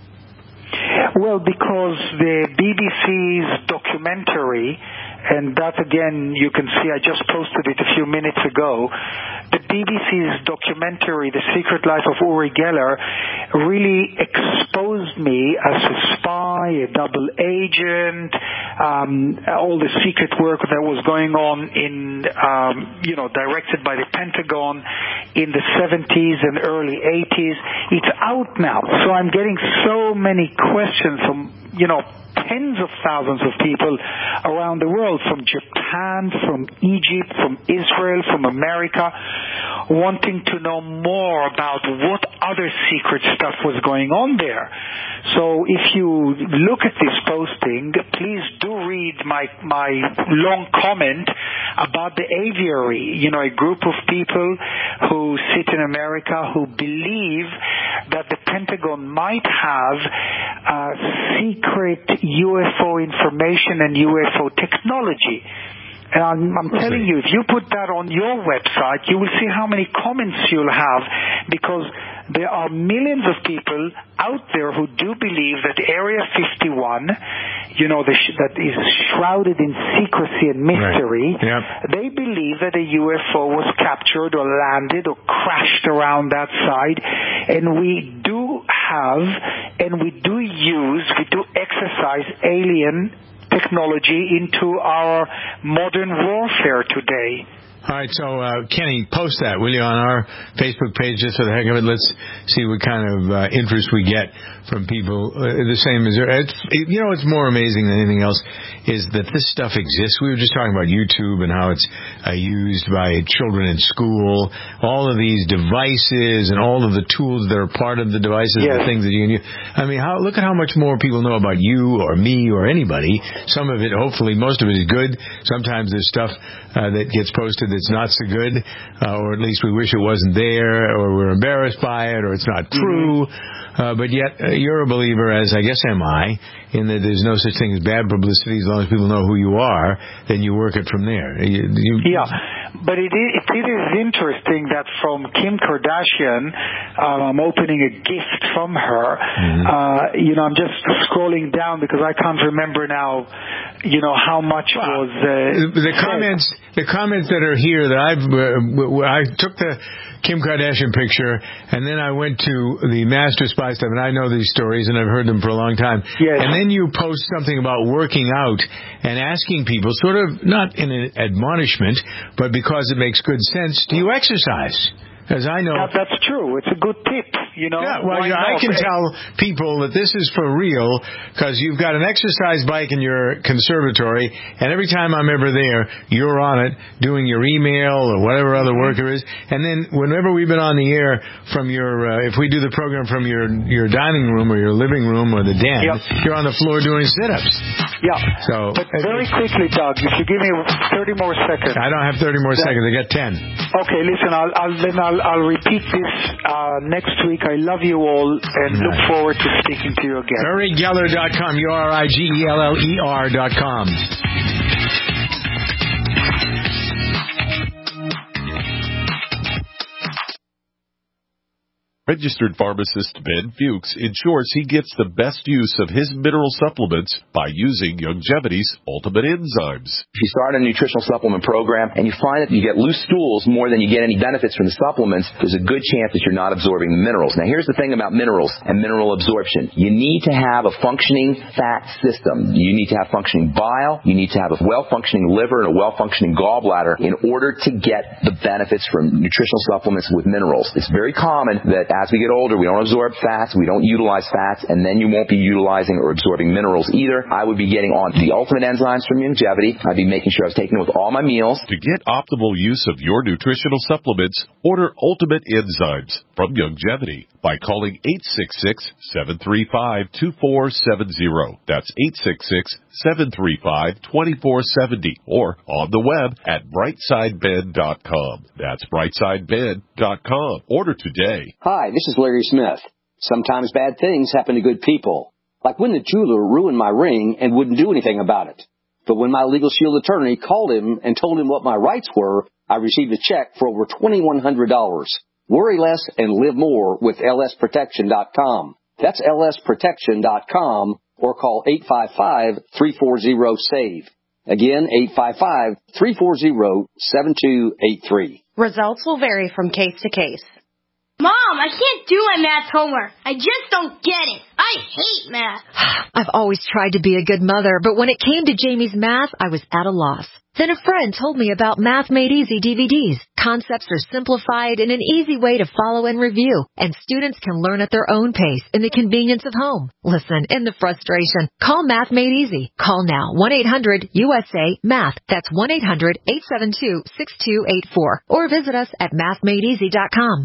Well, because the B B C's documentary, and that again you can see, I just posted it a few minutes ago, the B B C's documentary, The Secret Life of Uri Geller, really exposed me as a spy, a double agent, um, all the secret work that was going on in, um, you know, directed by the Pentagon in the seventies and early eighties. It's out now, so I'm getting so many questions from, you know, tens of thousands of people around the world, from Japan, from Egypt, from Israel, from America, wanting to know more about what other secret stuff was going on there. So if you look at this posting, please do read my my long comment about the aviary. You know, a group of people who sit in America who believe that the Pentagon might have uh, secret U F O information and U F O technology. And I'm, I'm telling you, if you put that on your website, you will see how many comments you'll have, because there are millions of people out there who do believe that Area fifty-one, you know, the sh- that is shrouded in secrecy and mystery, right. Yep. They believe that a U F O was captured or landed or crashed around that side. And we do have, and we do use, we do exercise alien technology into our modern warfare today. All right, so uh, Kenny, post that, will you, on our Facebook page, just for the heck of it. Let's see what kind of uh, interest we get from people. Uh, the same as it's, it, you know, what's more amazing than anything else is that this stuff exists. We were just talking about YouTube and how it's uh, used by children in school. All of these devices and all of the tools that are part of the devices, yes. The things that you can use. I mean, how, look at how much more people know about you or me or anybody. Some of it, hopefully, most of it is good. Sometimes there's stuff uh, that gets posted that's not so good, uh, or at least we wish it wasn't there, or we're embarrassed by it, or it's not true. Mm-hmm. Uh, but yet, uh, you're a believer, as I guess am I, in that there's no such thing as bad publicity as long as people know who you are, then you work it from there. You, you... Yeah. But it is, it is interesting that from Kim Kardashian, um, I'm opening a gift from her. Mm-hmm. Uh, you know, I'm just scrolling down because I can't remember now, you know, how much well, was... Uh, the, the comments the comments that are here that I've... Uh, I took the Kim Kardashian picture, and then I went to the Master Spy stuff, and I know these stories, and I've heard them for a long time. Yes. And then you post something about working out and asking people, sort of not in an admonishment, but because it makes good sense, do you exercise? As I know, that, that's true. It's a good tip, you know. Yeah, well, yeah, I can tell people that this is for real because you've got an exercise bike in your conservatory, and every time I'm ever there, you're on it doing your email or whatever other work there is. And then whenever we've been on the air from your, uh, if we do the program from your your dining room or your living room or the den, yep. you're on the floor doing sit-ups. Yeah. So, but very quickly, Doug, if you give me thirty more seconds. I don't have thirty more that, seconds. I got ten. Okay, listen. I'll, I'll then I'll. I'll repeat this uh, next week. I love you all and nice. Look forward to speaking to you again. Uri Geller dot com, U R I G E L L E R dot com. Registered pharmacist Ben Fuchs ensures he gets the best use of his mineral supplements by using Youngevity's Ultimate Enzymes. If you start a nutritional supplement program and you find that you get loose stools more than you get any benefits from the supplements, there's a good chance that you're not absorbing the minerals. Now, here's the thing about minerals and mineral absorption. You need to have a functioning fat system. You need to have functioning bile. You need to have a well-functioning liver and a well-functioning gallbladder in order to get the benefits from nutritional supplements with minerals. It's very common that as we get older, we don't absorb fats, we don't utilize fats, and then you won't be utilizing or absorbing minerals either. I would be getting on the Ultimate Enzymes from Youngevity. I'd be making sure I was taking it with all my meals. To get optimal use of your nutritional supplements, order Ultimate Enzymes from Youngevity by calling eight six six, seven three five, two four seven zero. That's eight six six, seven three five, two four seven zero or on the web at brightside bed dot com. That's brightside bed dot com. Order today. Hi, this is Larry Smith. Sometimes bad things happen to good people. Like when the jeweler ruined my ring and wouldn't do anything about it. But when my Legal Shield attorney called him and told him what my rights were, I received a check for over twenty-one hundred dollars. Worry less and live more with L S protection dot com. That's L S protection dot com or call eight five five, three four zero, SAVE. Again, eight five five, three four zero, seven two eight three. Results will vary from case to case. Mom, I can't do my math homework. I just don't get it. I hate math. I've always tried to be a good mother, but when it came to Jamie's math, I was at a loss. Then a friend told me about Math Made Easy D V Ds. Concepts are simplified in an easy way to follow and review, and students can learn at their own pace in the convenience of home. Listen, in the frustration, call Math Made Easy. Call now, one eight hundred U S A MATH. That's one eight hundred, eight seven two, six two eight four. Or visit us at math made easy dot com.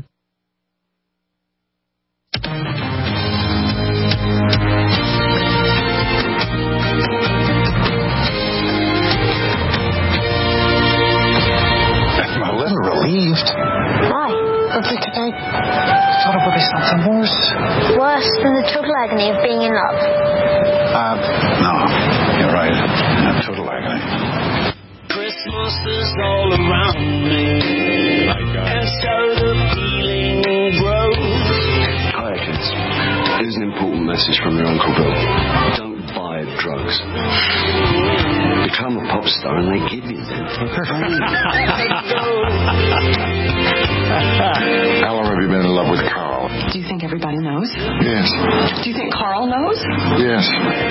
Relieved. Why? Because I thought it would be something worse. Worse than the total agony of being in love? Uh, no. You're right. Yeah, total agony. Christmas is all around me. And so the feeling grows. Hi, kids. Here's an important message from your Uncle Bill. Don't buy drugs. Become a pop star and they give you them. How long have you been in love with Carl? Do you think everybody knows? Yes. Do you think Carl knows? Yes.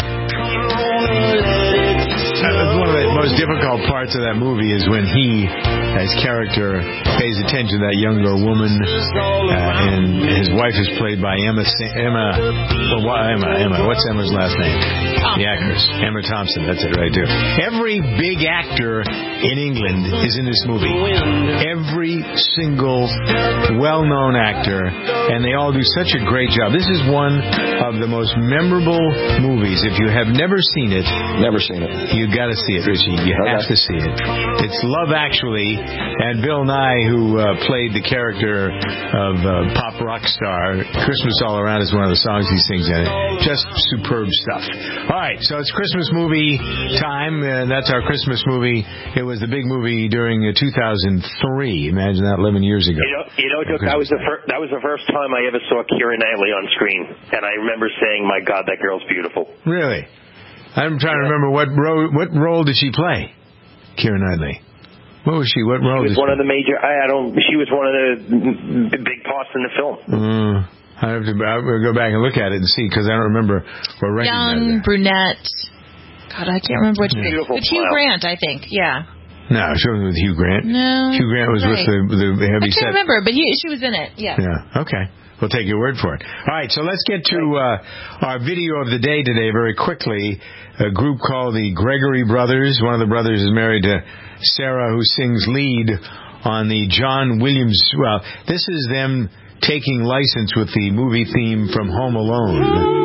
That's one of the most difficult parts of that movie is when he, his character, pays attention to that younger woman, uh, and his wife is played by Emma, Emma, well, Emma, Emma, what's Emma's last name? The actress, Emma Thompson, that's it right there. Every big actor in England is in this movie. Every single well-known actor, and they all do such a great job. This is one of the most memorable movies. If you have never seen it, never seen it, you got to see it, Richie. You Okay. have to see it. It's Love Actually, and Bill Nye, who uh, played the character of uh, pop rock star, Christmas All Around is one of the songs he sings in it. Just superb stuff. All right, so it's Christmas movie time, and that's our Christmas movie. It was the big movie during uh, two thousand three. Imagine that, eleven years ago. You know, you know, Duke, that was the fir- that was the first time I ever saw Keira Knightley on screen, and I remember saying, "My God, that girl's beautiful." Really? I'm trying to remember what role what role did she play, Keira Knightley? What was she? What role? She was did one she... of the major. I, I don't. She was one of the big parts in the film. Uh, I have to I will go back and look at it and see because I don't remember or recognize Young, her. brunette. God, I can't remember what she did. Beautiful With Hugh smile. Grant, I think. Yeah. No, she wasn't with Hugh Grant. No. Hugh Grant was right. with the the heavy I can't set. remember, but he, she was in it. Yeah. Yeah. Okay. We'll take your word for it. All right, so let's get to uh, our video of the day today very quickly. A group called the Gregory Brothers. One of the brothers is married to Sarah, who sings lead on the John Williams. Well, this is them taking license with the movie theme from Home Alone.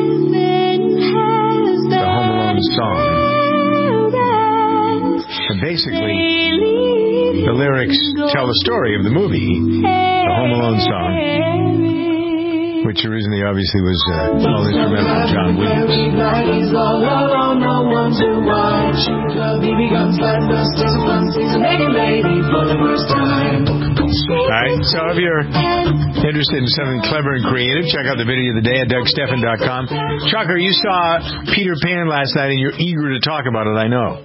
The Home Alone song. And basically, the lyrics tell the story of the movie, the Home Alone song, which originally obviously was uh, all instrumental of John Williams. All right, so if you're interested in something clever and creative, check out the video of the day at Doug Stephan dot com. Chucker, you saw Peter Pan last night, and you're eager to talk about it, I know.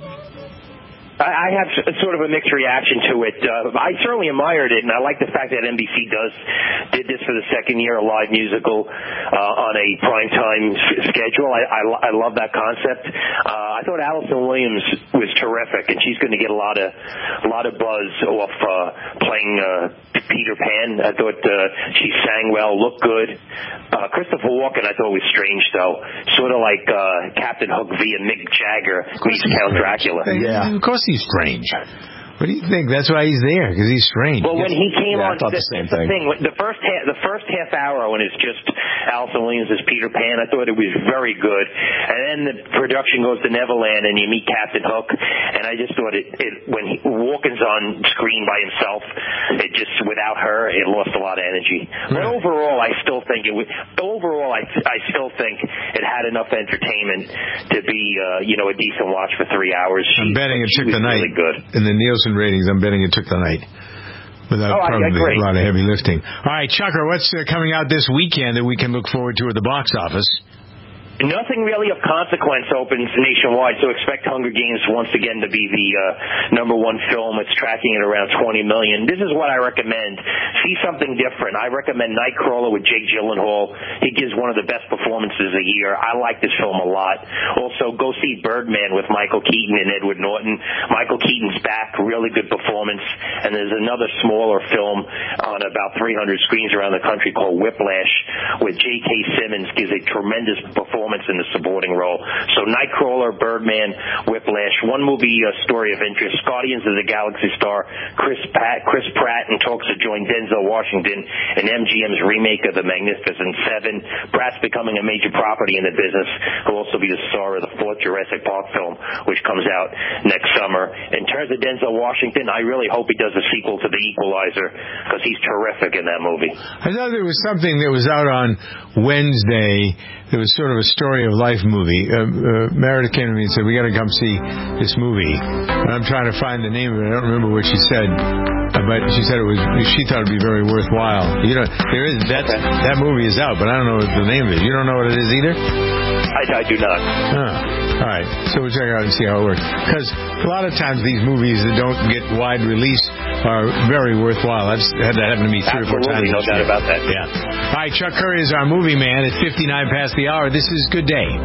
I I have s- sort of a mixed reaction to it. Uh, I certainly admired it, and I like the fact that N B C does did this for the second year, a live musical uh, on a primetime s- schedule. I, I, lo- I love that concept. Uh, I thought Allison Williams was terrific, and she's going to get a lot of a lot of buzz off uh, playing uh, Peter Pan. I thought uh, she sang well, looked good. Uh, Christopher Walken, I thought was strange, though, sort of like uh, Captain Hook via Mick Jagger meets Count Dracula. Yeah, of course he's strange. What do you think? That's why he's there, because he's strange. Well, when he came Yeah, on, I thought the same thing. thing. The first half, the first half hour when it's just Allison Williams as Peter Pan, I thought it was very good. And then the production goes to Neverland, and you meet Captain Hook, and I just thought it, it when he, Walken's on screen by himself, it just without her, it lost a lot of energy. But overall, I still think it was. Overall, I I still think it had enough entertainment to be uh, you know a decent watch for three hours. I'm She, betting it she took was the night. really good. In the Nielsen ratings, I'm betting it took the night. Without Oh, I- I probably agree. a lot of heavy lifting. All right, Chucker, what's uh, coming out this weekend that we can look forward to at the box office? Nothing really of consequence opens nationwide, so expect Hunger Games once again to be the uh, number one film. It's tracking at around twenty million. This is what I recommend. See something different. I recommend Nightcrawler with Jake Gyllenhaal. He gives one of the best performances a year. I like this film a lot. Also, go see Birdman with Michael Keaton and Edward Norton. Michael Keaton's back, really good performance. And there's another smaller film on about three hundred screens around the country called Whiplash, with J K. Simmons gives a tremendous performance in the supporting role. So Nightcrawler, Birdman, Whiplash. One movie uh, story of interest, Guardians of the Galaxy star Chris Pratt, Chris Pratt in talks to join Denzel Washington in M G M's remake of The Magnificent Seven. Pratt's becoming a major property in the business. He'll also be the star of the fourth Jurassic Park film, which comes out next summer. In terms of Denzel Washington, I really hope he does a sequel to The Equalizer, because he's terrific in that movie. I thought there was something that was out on Wednesday. It was sort of a story of life movie. Uh, uh, Meredith came to me and said, "We got to come see this movie." And I'm trying to find the name of it. I don't remember what she said, uh, but she said it was. She thought it'd be very worthwhile. You know, there is that that movie is out, but I don't know what the name of it. You don't know what it is either. I, I do not. Oh, all right. So we'll check it out and see how it works. Because a lot of times these movies that don't get wide release are very worthwhile. I've had that happen to me three or four times. Absolutely, no this doubt year. about that. Yeah. All right, Chuck Curry is our movie man. It's fifty-nine past the hour. This is Good Day.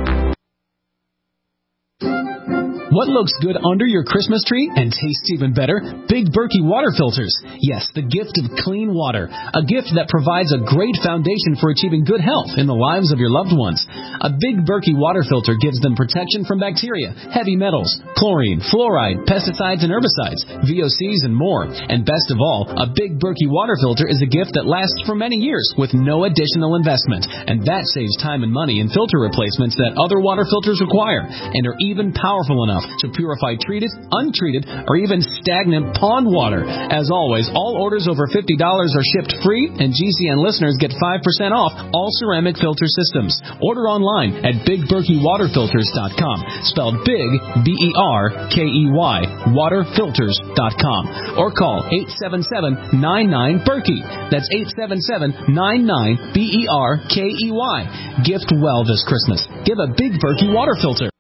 What looks good under your Christmas tree and tastes even better? Big Berkey water filters. Yes, the gift of clean water. A gift that provides a great foundation for achieving good health in the lives of your loved ones. A Big Berkey water filter gives them protection from bacteria, heavy metals, chlorine, fluoride, pesticides and herbicides, V O Cs and more. And best of all, a Big Berkey water filter is a gift that lasts for many years with no additional investment. And that saves time and money in filter replacements that other water filters require and are even powerful enough to purify treated, untreated, or even stagnant pond water. As always, all orders over fifty dollars are shipped free, and G C N listeners get five percent off all ceramic filter systems. Order online at big berkey water filters dot com, spelled big, B E R K E Y, water filters dot com, or call eight seven seven, nine nine, Berkey. That's eight seven seven, nine nine, B E R K E Y. Gift well this Christmas. Give a Big Berkey water filter.